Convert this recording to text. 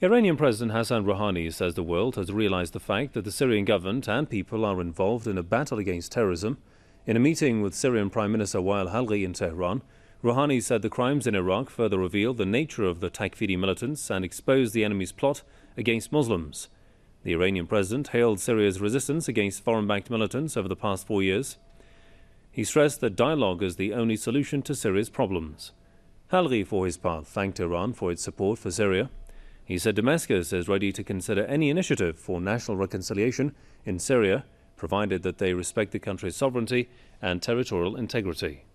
Iranian President Hassan Rouhani says the world has realized the fact that the Syrian government and people are involved in a battle against terrorism. In a meeting with Syrian Prime Minister Wael Halgi in Tehran, Rouhani said the crimes in Iraq further reveal the nature of the Takfiri militants and expose the enemy's plot against Muslims. The Iranian president hailed Syria's resistance against foreign-backed militants over the past 4 years. He stressed that dialogue is the only solution to Syria's problems. Halgi, for his part, thanked Iran for its support for Syria. He said Damascus is ready to consider any initiative for national reconciliation in Syria, provided that they respect the country's sovereignty and territorial integrity.